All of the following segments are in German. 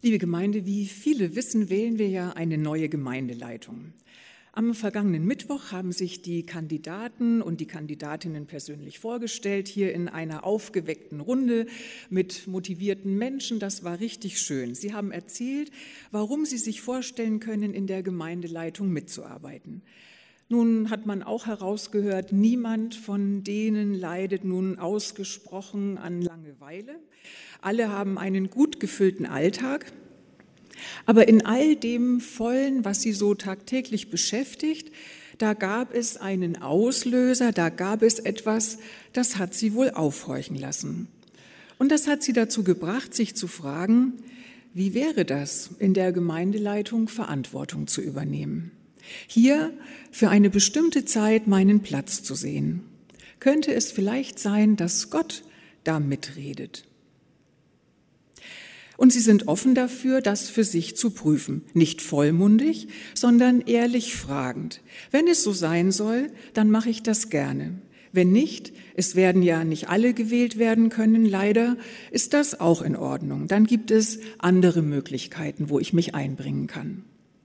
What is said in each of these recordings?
Liebe Gemeinde, wie viele wissen, wählen wir ja eine neue Gemeindeleitung. Am vergangenen Mittwoch haben sich die Kandidaten und die Kandidatinnen persönlich vorgestellt, hier in einer aufgeweckten Runde mit motivierten Menschen. Das war richtig schön. Sie haben erzählt, warum sie sich vorstellen können, in der Gemeindeleitung mitzuarbeiten. Nun hat man auch herausgehört, niemand von denen leidet nun ausgesprochen an Langeweile. Alle haben einen gut gefüllten Alltag. Aber in all dem Vollen, was sie so tagtäglich beschäftigt, da gab es einen Auslöser, da gab es etwas, das hat sie wohl aufhorchen lassen. Und das hat sie dazu gebracht, sich zu fragen, wie wäre das, in der Gemeindeleitung Verantwortung zu übernehmen? Hier für eine bestimmte Zeit meinen Platz zu sehen. Könnte es vielleicht sein, dass Gott da mitredet? Und sie sind offen dafür, das für sich zu prüfen. Nicht vollmundig, sondern ehrlich fragend. Wenn es so sein soll, dann mache ich das gerne. Wenn nicht, es werden ja nicht alle gewählt werden können, leider, ist das auch in Ordnung. Dann gibt es andere Möglichkeiten, wo ich mich einbringen kann.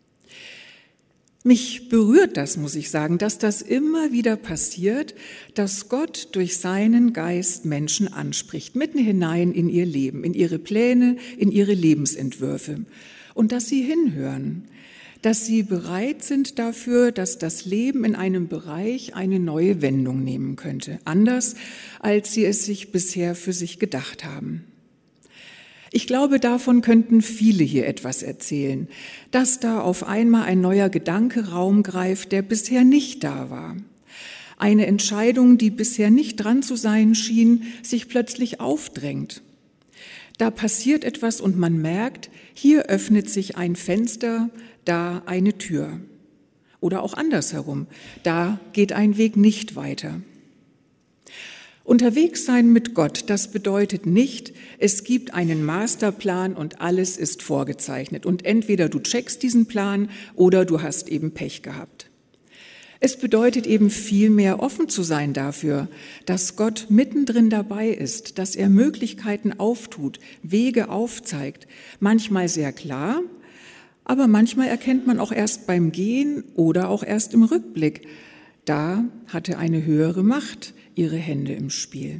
Mich berührt das, muss ich sagen, dass das immer wieder passiert, dass Gott durch seinen Geist Menschen anspricht, mitten hinein in ihr Leben, in ihre Pläne, in ihre Lebensentwürfe. Und dass sie hinhören, dass sie bereit sind dafür, dass das Leben in einem Bereich eine neue Wendung nehmen könnte, anders als sie es sich bisher für sich gedacht haben. Ich glaube, davon könnten viele hier etwas erzählen, dass da auf einmal ein neuer Gedanke Raum greift, der bisher nicht da war. Eine Entscheidung, die bisher nicht dran zu sein schien, sich plötzlich aufdrängt. Da passiert etwas und man merkt, hier öffnet sich ein Fenster, da eine Tür. Oder auch andersherum, da geht ein Weg nicht weiter. Unterwegs sein mit Gott, das bedeutet nicht, es gibt einen Masterplan und alles ist vorgezeichnet und entweder du checkst diesen Plan oder du hast eben Pech gehabt. Es bedeutet eben vielmehr offen zu sein dafür, dass Gott mittendrin dabei ist, dass er Möglichkeiten auftut, Wege aufzeigt, manchmal sehr klar, aber manchmal erkennt man auch erst beim Gehen oder auch erst im Rückblick, da hatte eine höhere Macht ihre Hände im Spiel.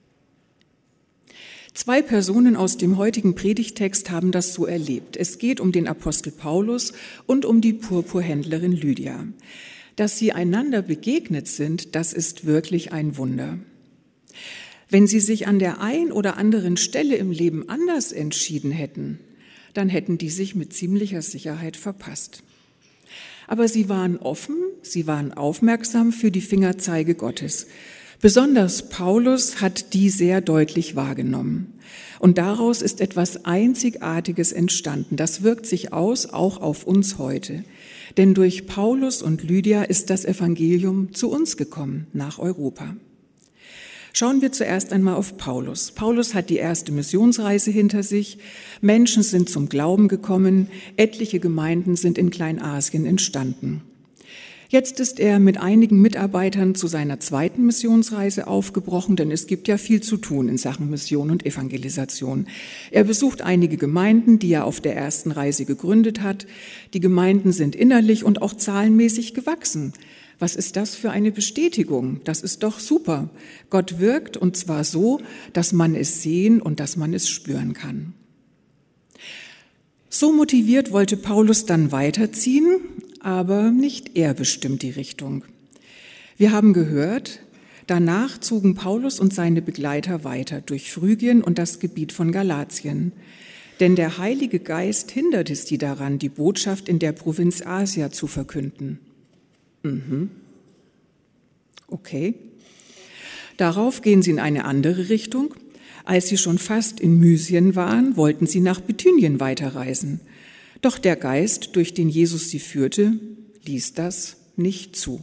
2 Personen aus dem heutigen Predigtext haben das so erlebt. Es geht um den Apostel Paulus und um die Purpurhändlerin Lydia. Dass sie einander begegnet sind, das ist wirklich ein Wunder. Wenn sie sich an der ein oder anderen Stelle im Leben anders entschieden hätten, dann hätten die sich mit ziemlicher Sicherheit verpasst. Aber sie waren offen, sie waren aufmerksam für die Fingerzeige Gottes. Besonders Paulus hat die sehr deutlich wahrgenommen. Und daraus ist etwas Einzigartiges entstanden. Das wirkt sich aus, auch auf uns heute. Denn durch Paulus und Lydia ist das Evangelium zu uns gekommen, nach Europa. Schauen wir zuerst einmal auf Paulus. Paulus hat die erste Missionsreise hinter sich. Menschen sind zum Glauben gekommen. Etliche Gemeinden sind in Kleinasien entstanden. Jetzt ist er mit einigen Mitarbeitern zu seiner zweiten Missionsreise aufgebrochen, denn es gibt ja viel zu tun in Sachen Mission und Evangelisation. Er besucht einige Gemeinden, die er auf der ersten Reise gegründet hat. Die Gemeinden sind innerlich und auch zahlenmäßig gewachsen. Was ist das für eine Bestätigung? Das ist doch super. Gott wirkt und zwar so, dass man es sehen und dass man es spüren kann. So motiviert wollte Paulus dann weiterziehen, aber nicht er bestimmt die Richtung. Wir haben gehört, danach zogen Paulus und seine Begleiter weiter durch Phrygien und das Gebiet von Galatien. Denn der Heilige Geist hinderte sie daran, die Botschaft in der Provinz Asia zu verkünden. Okay. Darauf gehen sie in eine andere Richtung. Als sie schon fast in Mysien waren, wollten sie nach Bithynien weiterreisen. Doch der Geist, durch den Jesus sie führte, ließ das nicht zu.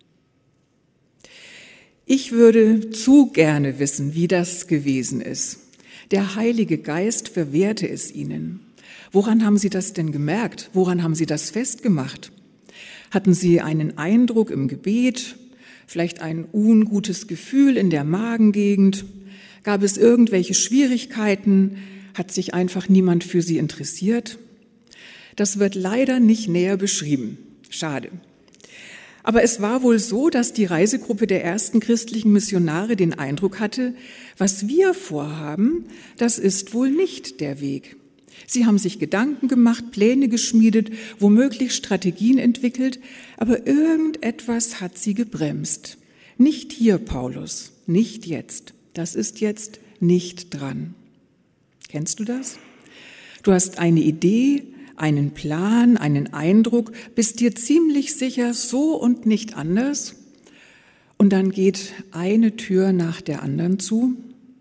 Ich würde zu gerne wissen, wie das gewesen ist. Der Heilige Geist verwehrte es ihnen. Woran haben sie das denn gemerkt? Woran haben sie das festgemacht? Hatten sie einen Eindruck im Gebet, vielleicht ein ungutes Gefühl in der Magengegend? Gab es irgendwelche Schwierigkeiten? Hat sich einfach niemand für sie interessiert? Das wird leider nicht näher beschrieben. Schade. Aber es war wohl so, dass die Reisegruppe der ersten christlichen Missionare den Eindruck hatte, was wir vorhaben, das ist wohl nicht der Weg. Sie haben sich Gedanken gemacht, Pläne geschmiedet, womöglich Strategien entwickelt, aber irgendetwas hat sie gebremst. Nicht hier, Paulus, nicht jetzt. Das ist jetzt nicht dran. Kennst du das? Du hast eine Idee, einen Plan, einen Eindruck, bist dir ziemlich sicher, so und nicht anders. Und dann geht eine Tür nach der anderen zu.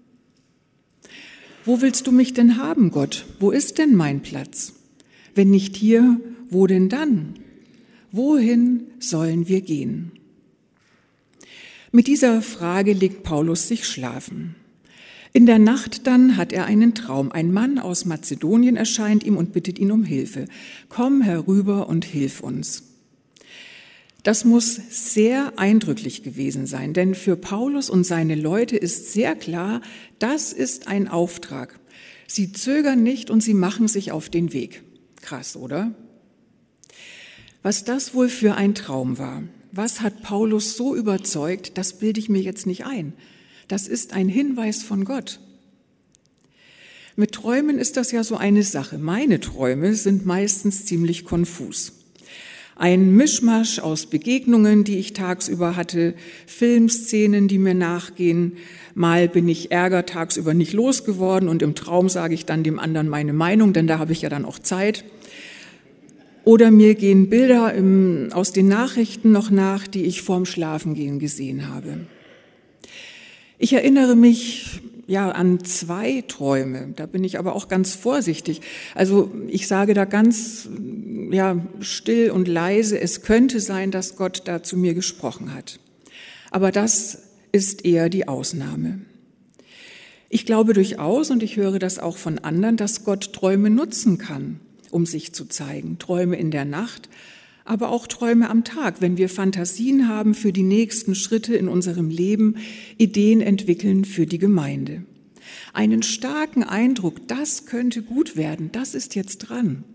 Wo willst du mich denn haben, Gott? Wo ist denn mein Platz? Wenn nicht hier, wo denn dann? Wohin sollen wir gehen? Mit dieser Frage legt Paulus sich schlafen. In der Nacht dann hat er einen Traum. Ein Mann aus Mazedonien erscheint ihm und bittet ihn um Hilfe. Komm herüber und hilf uns. Das muss sehr eindrücklich gewesen sein, denn für Paulus und seine Leute ist sehr klar, das ist ein Auftrag. Sie zögern nicht und sie machen sich auf den Weg. Krass, oder? Was das wohl für ein Traum war, was hat Paulus so überzeugt, das bilde ich mir jetzt nicht ein. Das ist ein Hinweis von Gott. Mit Träumen ist das ja so eine Sache. Meine Träume sind meistens ziemlich konfus. Ein Mischmasch aus Begegnungen, die ich tagsüber hatte, Filmszenen, die mir nachgehen. Mal bin ich Ärger tagsüber nicht losgeworden und im Traum sage ich dann dem anderen meine Meinung, denn da habe ich ja dann auch Zeit. Oder mir gehen Bilder aus den Nachrichten noch nach, die ich vorm Schlafengehen gesehen habe. Ich erinnere mich an 2 Träume, da bin ich aber auch ganz vorsichtig. Also ich sage da ganz still und leise, es könnte sein, dass Gott da zu mir gesprochen hat. Aber das ist eher die Ausnahme. Ich glaube durchaus, und ich höre das auch von anderen, dass Gott Träume nutzen kann, um sich zu zeigen. Träume in der Nacht, aber auch Träume am Tag, wenn wir Fantasien haben für die nächsten Schritte in unserem Leben, Ideen entwickeln für die Gemeinde. Einen starken Eindruck, das könnte gut werden, das ist jetzt dran.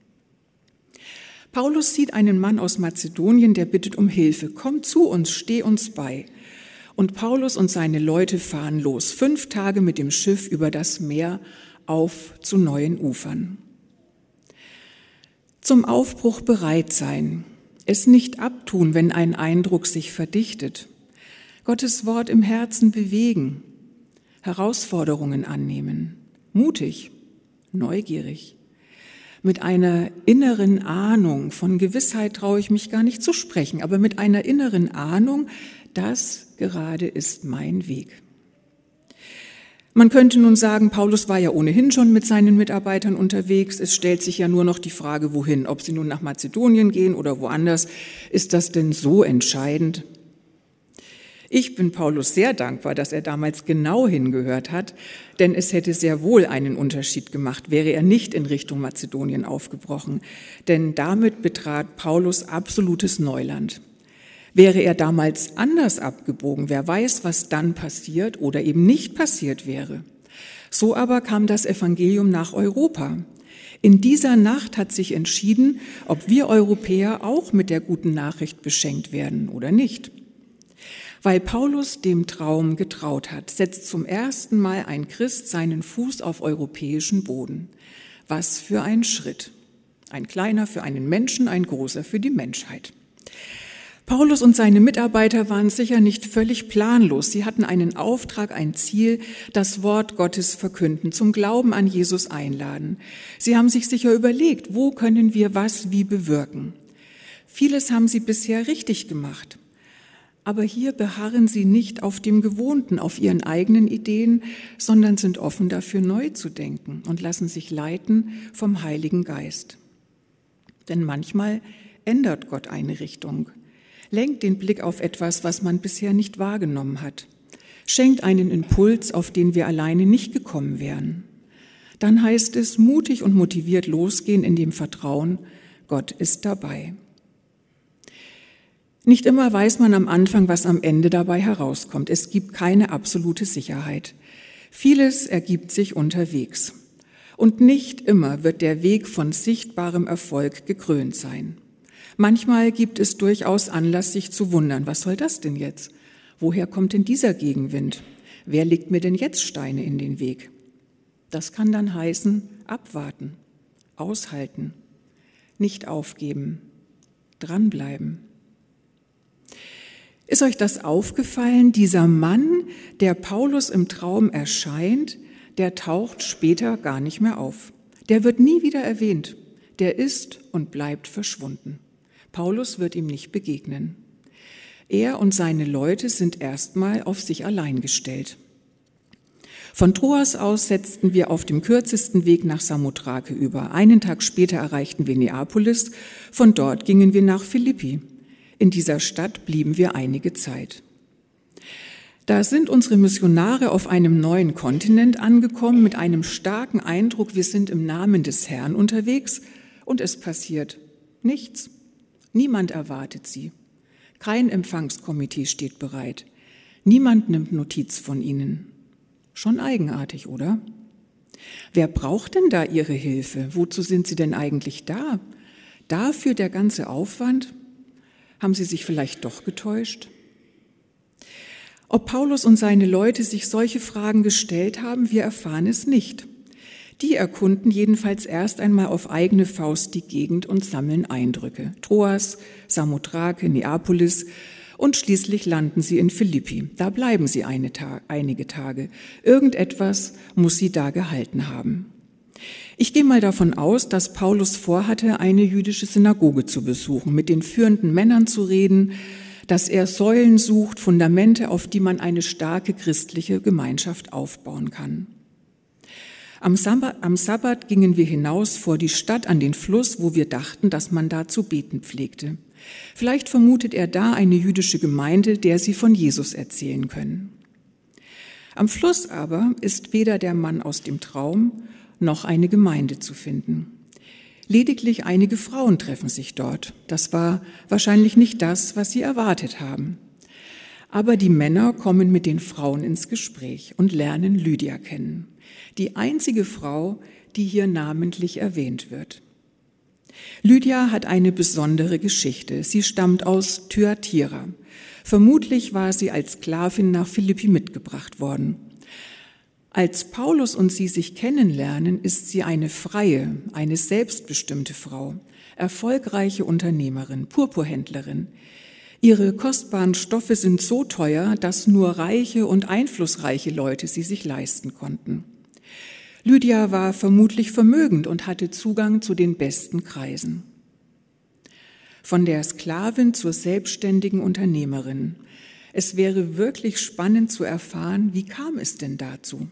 Paulus sieht einen Mann aus Mazedonien, der bittet um Hilfe. Komm zu uns, steh uns bei. Und Paulus und seine Leute fahren los, 5 Tage mit dem Schiff über das Meer auf zu neuen Ufern. Zum Aufbruch bereit sein, es nicht abtun, wenn ein Eindruck sich verdichtet, Gottes Wort im Herzen bewegen, Herausforderungen annehmen, mutig, neugierig, mit einer inneren Ahnung, von Gewissheit traue ich mich gar nicht zu sprechen, aber mit einer inneren Ahnung, das gerade ist mein Weg. Man könnte nun sagen, Paulus war ja ohnehin schon mit seinen Mitarbeitern unterwegs. Es stellt sich ja nur noch die Frage, wohin. Ob sie nun nach Mazedonien gehen oder woanders, ist das denn so entscheidend? Ich bin Paulus sehr dankbar, dass er damals genau hingehört hat, denn es hätte sehr wohl einen Unterschied gemacht, wäre er nicht in Richtung Mazedonien aufgebrochen. Denn damit betrat Paulus absolutes Neuland. Wäre er damals anders abgebogen, wer weiß, was dann passiert oder eben nicht passiert wäre. So aber kam das Evangelium nach Europa. In dieser Nacht hat sich entschieden, ob wir Europäer auch mit der guten Nachricht beschenkt werden oder nicht. Weil Paulus dem Traum getraut hat, setzt zum ersten Mal ein Christ seinen Fuß auf europäischen Boden. Was für ein Schritt. Ein kleiner für einen Menschen, ein großer für die Menschheit. Paulus und seine Mitarbeiter waren sicher nicht völlig planlos. Sie hatten einen Auftrag, ein Ziel, das Wort Gottes verkünden, zum Glauben an Jesus einladen. Sie haben sich sicher überlegt, wo können wir was wie bewirken. Vieles haben sie bisher richtig gemacht. Aber hier beharren sie nicht auf dem Gewohnten, auf ihren eigenen Ideen, sondern sind offen dafür, neu zu denken und lassen sich leiten vom Heiligen Geist. Denn manchmal ändert Gott eine Richtung. Lenkt den Blick auf etwas, was man bisher nicht wahrgenommen hat. Schenkt einen Impuls, auf den wir alleine nicht gekommen wären. Dann heißt es, mutig und motiviert losgehen in dem Vertrauen, Gott ist dabei. Nicht immer weiß man am Anfang, was am Ende dabei herauskommt. Es gibt keine absolute Sicherheit. Vieles ergibt sich unterwegs. Und nicht immer wird der Weg von sichtbarem Erfolg gekrönt sein. Manchmal gibt es durchaus Anlass, sich zu wundern, was soll das denn jetzt? Woher kommt denn dieser Gegenwind? Wer legt mir denn jetzt Steine in den Weg? Das kann dann heißen, abwarten, aushalten, nicht aufgeben, dranbleiben. Ist euch das aufgefallen? Dieser Mann, der Paulus im Traum erscheint, der taucht später gar nicht mehr auf. Der wird nie wieder erwähnt. Der ist und bleibt verschwunden. Paulus wird ihm nicht begegnen. Er und seine Leute sind erstmal auf sich allein gestellt. Von Troas aus setzten wir auf dem kürzesten Weg nach Samothrake über. Einen Tag später erreichten wir Neapolis. Von dort gingen wir nach Philippi. In dieser Stadt blieben wir einige Zeit. Da sind unsere Missionare auf einem neuen Kontinent angekommen mit einem starken Eindruck, wir sind im Namen des Herrn unterwegs und es passiert nichts. Niemand erwartet sie. Kein Empfangskomitee steht bereit. Niemand nimmt Notiz von ihnen. Schon eigenartig, oder? Wer braucht denn da ihre Hilfe? Wozu sind sie denn eigentlich da? Dafür der ganze Aufwand? Haben sie sich vielleicht doch getäuscht? Ob Paulus und seine Leute sich solche Fragen gestellt haben, wir erfahren es nicht. Die erkunden jedenfalls erst einmal auf eigene Faust die Gegend und sammeln Eindrücke. Troas, Samothrake, Neapolis und schließlich landen sie in Philippi. Da bleiben sie einige Tage. Irgendetwas muss sie da gehalten haben. Ich gehe mal davon aus, dass Paulus vorhatte, eine jüdische Synagoge zu besuchen, mit den führenden Männern zu reden, dass er Säulen sucht, Fundamente, auf die man eine starke christliche Gemeinschaft aufbauen kann. Am Sabbat gingen wir hinaus vor die Stadt an den Fluss, wo wir dachten, dass man da zu beten pflegte. Vielleicht vermutet er da eine jüdische Gemeinde, der sie von Jesus erzählen können. Am Fluss aber ist weder der Mann aus dem Traum noch eine Gemeinde zu finden. Lediglich einige Frauen treffen sich dort. Das war wahrscheinlich nicht das, was sie erwartet haben. Aber die Männer kommen mit den Frauen ins Gespräch und lernen Lydia kennen. Die einzige Frau, die hier namentlich erwähnt wird. Lydia hat eine besondere Geschichte. Sie stammt aus Thyatira. Vermutlich war sie als Sklavin nach Philippi mitgebracht worden. Als Paulus und sie sich kennenlernen, ist sie eine freie, eine selbstbestimmte Frau, erfolgreiche Unternehmerin, Purpurhändlerin. Ihre kostbaren Stoffe sind so teuer, dass nur reiche und einflussreiche Leute sie sich leisten konnten. Lydia war vermutlich vermögend und hatte Zugang zu den besten Kreisen. Von der Sklavin zur selbstständigen Unternehmerin. Es wäre wirklich spannend zu erfahren, wie kam es denn dazu?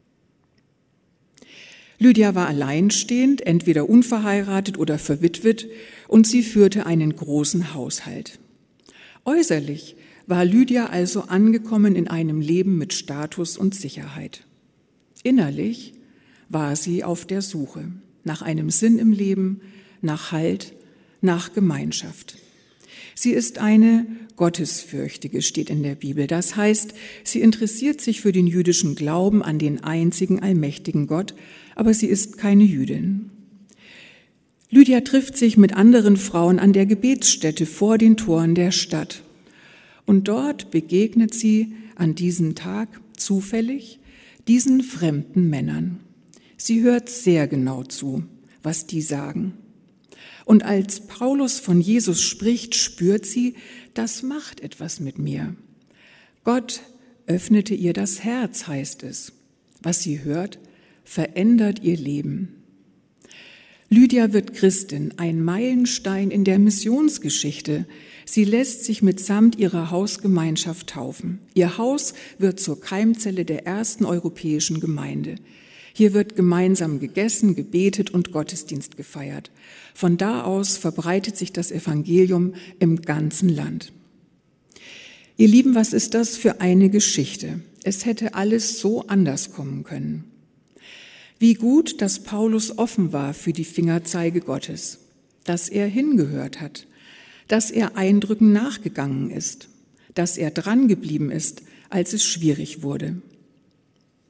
Lydia war alleinstehend, entweder unverheiratet oder verwitwet, und sie führte einen großen Haushalt. Äußerlich war Lydia also angekommen in einem Leben mit Status und Sicherheit. Innerlich war sie auf der Suche nach einem Sinn im Leben, nach Halt, nach Gemeinschaft. Sie ist eine Gottesfürchtige, steht in der Bibel. Das heißt, sie interessiert sich für den jüdischen Glauben an den einzigen allmächtigen Gott, aber sie ist keine Jüdin. Lydia trifft sich mit anderen Frauen an der Gebetsstätte vor den Toren der Stadt. Und dort begegnet sie an diesem Tag zufällig diesen fremden Männern. Sie hört sehr genau zu, was die sagen. Und als Paulus von Jesus spricht, spürt sie, das macht etwas mit mir. Gott öffnete ihr das Herz, heißt es. Was sie hört, verändert ihr Leben. Lydia wird Christin, ein Meilenstein in der Missionsgeschichte. Sie lässt sich mitsamt ihrer Hausgemeinschaft taufen. Ihr Haus wird zur Keimzelle der ersten europäischen Gemeinde. Hier wird gemeinsam gegessen, gebetet und Gottesdienst gefeiert. Von da aus verbreitet sich das Evangelium im ganzen Land. Ihr Lieben, was ist das für eine Geschichte? Es hätte alles so anders kommen können. Wie gut, dass Paulus offen war für die Fingerzeige Gottes, dass er hingehört hat, dass er Eindrücken nachgegangen ist, dass er dran geblieben ist, als es schwierig wurde.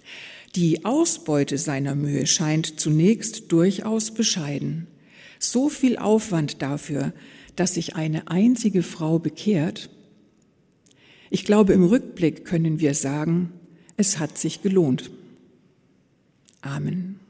Die Ausbeute seiner Mühe scheint zunächst durchaus bescheiden. So viel Aufwand dafür, dass sich eine einzige Frau bekehrt. Ich glaube, im Rückblick können wir sagen, es hat sich gelohnt. Amen.